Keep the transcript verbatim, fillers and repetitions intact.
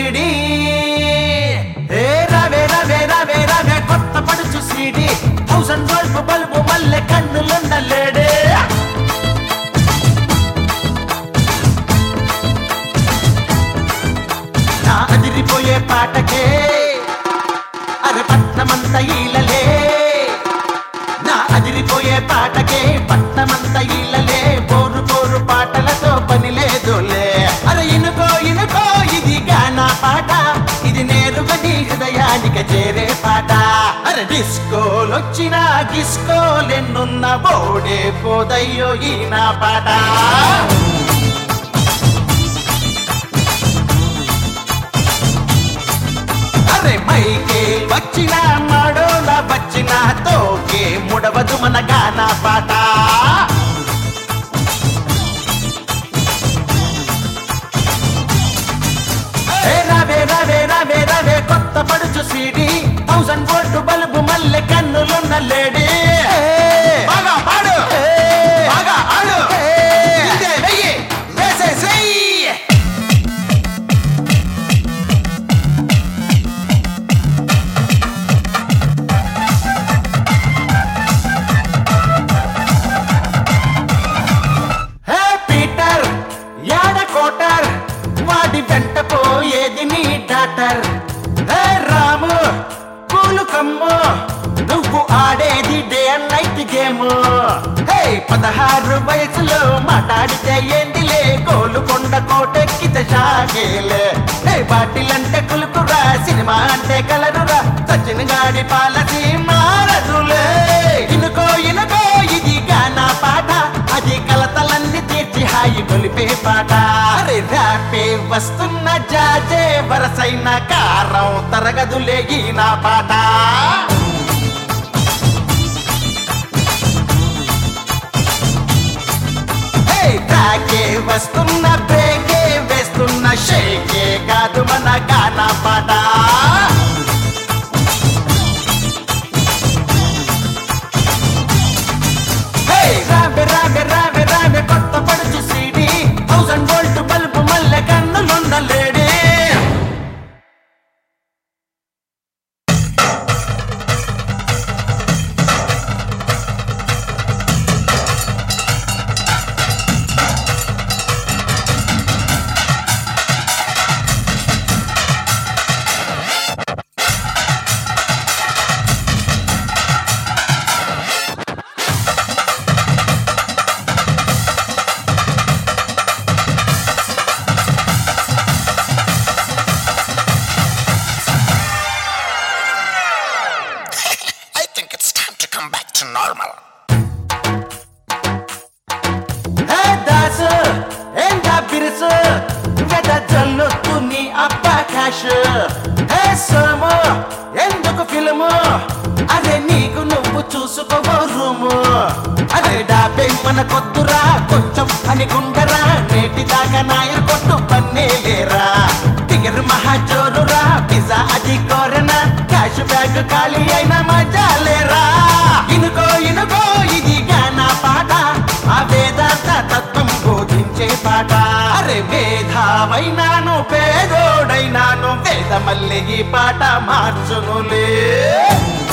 CD ఏ రవే రవే రవే రవే కొత్త పడుచు CD thousand volt bulb మల్లె కన్నులుండలేడే నా అదిరిపోయే పాటకే అరే పట్నమంత ఈలలే నా అదిరిపోయే పాటకే పట్నమంత ఈలలే బోరు బోరు పాటలతో పని లేదులే అరే ఇనుకో ఇనుకో ఇది గానా పాట ఇది నేరుగా నీ హృదయానికి చేరే పాట అరే డిస్కోలొచ్చిన గిస్కోలెన్నున్న బోడే పోదయ్యో ఈ నా పాట అరే మైకే వచ్చిన మాడోల వచ్చిన తోకే ముడవదు మన గానా పాట రవే రవే రవే రవే కొత్త పడుచు సీడీ థౌసండ్ వోల్ట్ బల్బు మల్లె కన్నులున్న లేడీ బాగా పాడు బాగా ఆడు పీటర్ యాడ కోటర్ వాడి వెంట పోయేది నీ డాటర్ హే రాము కూలు కమ్ము నువ్వు ఆడేది డే అండ్ నైట్ గేమ్ హే పదహారు వయసులో మాట్లాడితే ఏంటిలే గోలుకొండ కోటెక్కితే షాగేలే హే బాటిలంటే కులుకురా సినిమా అంటే కలరురా సచిన్ గాడి పాలసీ మారదులే ఇనుకో ఇనుకో ఇది గానా పాట అది కలతలన్నీ తీర్చి హాయి కొలిపే పాట అరే ర్యాపే వస్తున్న జాజే వరసైన కారం తరగదులే ఈ నా పాట హే ట్రాకే వస్తున్న బ్రేకే వేస్తున్న షేకే కాదు మన గానా పాట రావే రావే రావే రావే కొత్త పడుచు సీడీ థౌసండ్ వోల్ట్ బల్బు మల్లె కన్నులుండలేడే Normal. Hey dasu, enda birisu, veda jallotu ni abba cash. Hey somo, enduku filmu, ade neeku nuvvu chusuko room. Ade dabe mana koddura, koncham ani gundara, neti daga nair kottu panne lera. Tiger maha jorura, pizza adi korena, cash bag kali aina maja lera. ఇనుకో ఇనుకో ఇది గానా పాట ఆ వేదాంత తత్వం బోధించే పాట అరే వేదావైనాను పేదోడైనాను వేద మల్లె ఈ పాట మార్చునులే